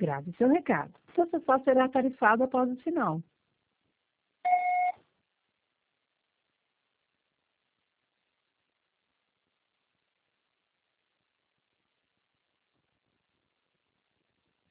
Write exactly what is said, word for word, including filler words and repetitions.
grave seu recado. Você só será tarifado após o sinal.